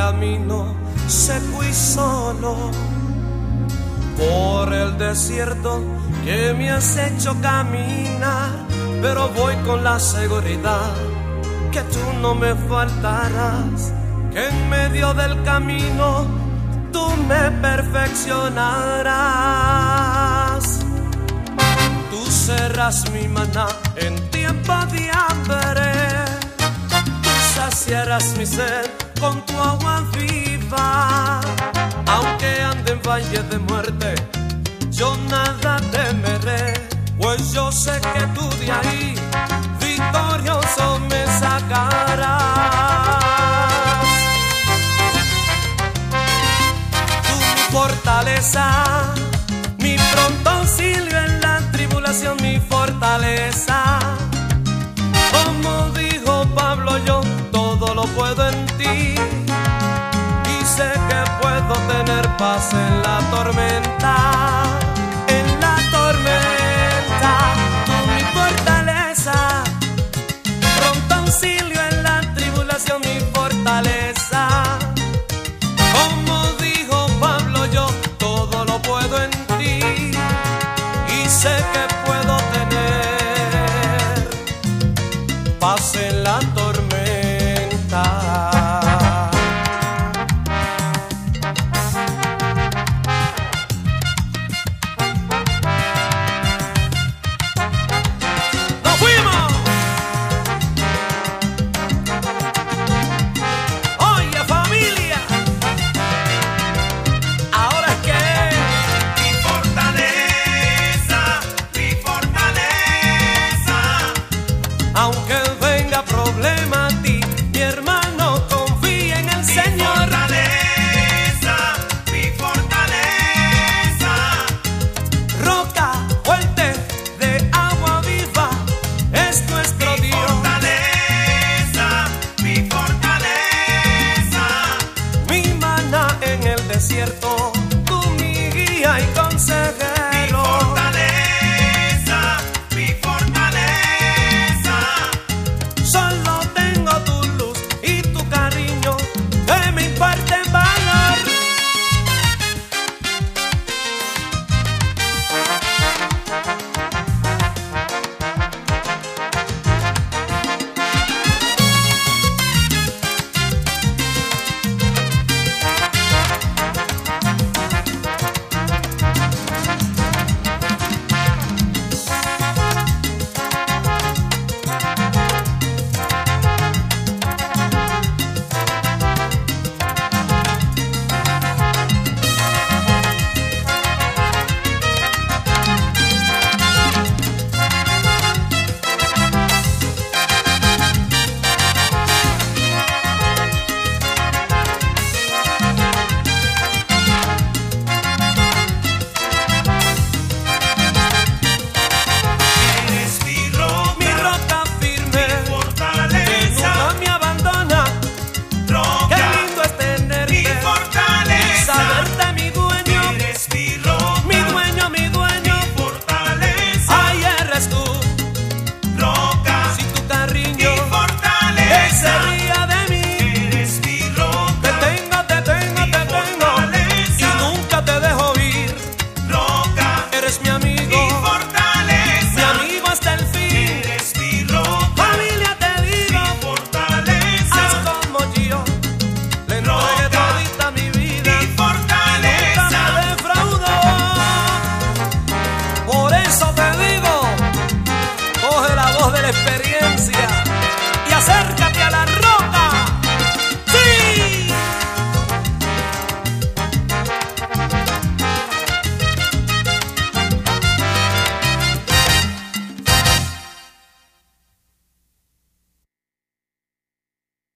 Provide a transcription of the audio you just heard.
camino seco y solo, por el desierto que me has hecho caminar, pero voy con la seguridad que tú no me faltarás, que en medio del camino tú me perfeccionarás. Tú serás mi maná en tiempo de hambre, tú saciarás mi sed con tu agua viva. Aunque ande en valle de muerte, yo nada temeré, pues yo sé que tú de ahí victorioso me sacarás. Tú mi fortaleza, mi pronto auxilio en la tribulación, mi fortaleza. Como dijo Pablo, yo todo lo puedo en ti, y sé que puedo tener paz en la tormenta. En la tormenta, tú mi fortaleza, pronto auxilio en la tribulación, mi fortaleza. Como dijo Pablo, yo todo lo puedo en ti, y sé que puedo tener paz en la tormenta. Aunque venga problema a ti, mi hermano, confía en el Señor. Mi fortaleza, Roca fuerte de agua viva es nuestro Dios. mi fortaleza, Mi maná en el desierto, tú mi guía y